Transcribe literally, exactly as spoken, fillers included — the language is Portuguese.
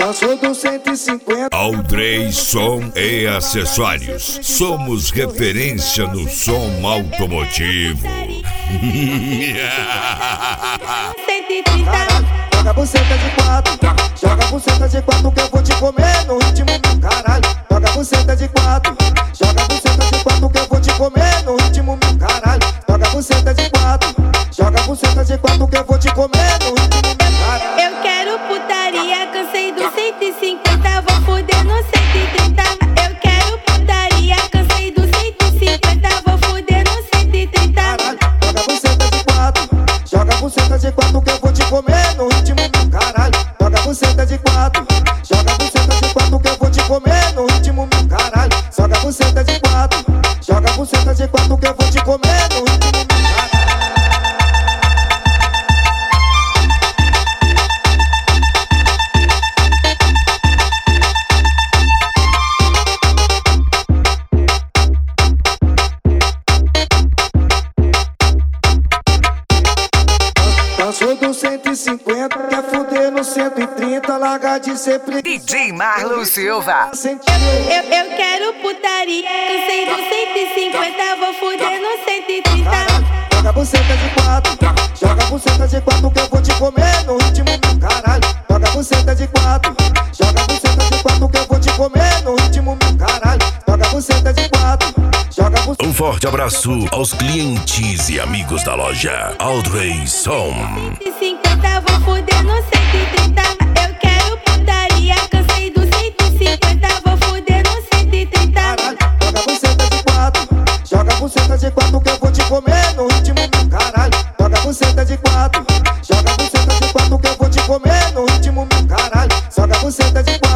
Passou do cento e cinquenta. Aldrey Som e Acessórios. Somos referência no som automotivo. cento e trinta. Joga buceta de quatro, joga buceta de quatro que eu vou te comer no ritmo do caralho. Joga buceta de quatro, joga buceta de quatro que eu vou te comer no ritmo do caralho. Joga buceta de quatro, joga buceta de quatro que eu vou te comer no ritmo do caralho. Eu quero putaria, cansei do cento e cinquenta, vou fuder no cento e trinta. Eu quero putaria, cansei do cento e cinquenta, vou fuder no cento e trinta. Caralho, joga buceta de quatro, joga buceta de quatro que eu vou te comer no ritmo do caralho. Joga buceta de quatro, joga buceta de quatro que eu vou te comer no ritmo do caralho. Joga buceta de quatro, joga buceta de quatro que eu vou te comer no ritmo do caralho. Passou do cento e cinquenta, quer fuder no cento e trinta, larga de ser pre... D J Marlon Silva. Eu, eu, eu quero putaria, cansei do cento e cinquenta, vou fuder no cento e trinta. Caralho, joga buceta de quatro, joga buceta de quatro que eu vou te comer no ritmo do caralho. Joga buceta de quatro, joga buceta de quatro que eu vou te comer no ritmo do caralho. Joga buceta de quatro, joga buceta. Um forte abraço aos clientes e amigos da loja Aldrey Som. cento e cinquenta, vou fuder no cento e trinta. Eu quero putaria, cansei do cento e cinquenta, vou fuder no cento e trinta. Caralho, joga buceta de quatro, joga buceta de quatro que eu vou te comer no ritmo do caralho. Joga buceta de quatro, joga buceta de quatro que eu vou te comer no ritmo do caralho. Joga buceta de quatro.